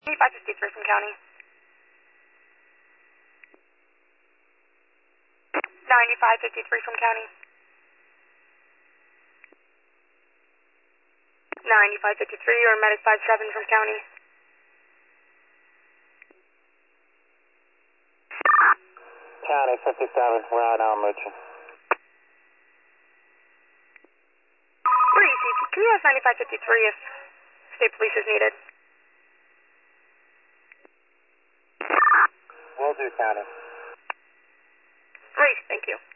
553 from county. 9553 from county. 9553 or medic 57 from county. County 57, we're out now, Moochie. 3EC, can you ask 9553 if state police is needed? Will do, County. Great, thank you.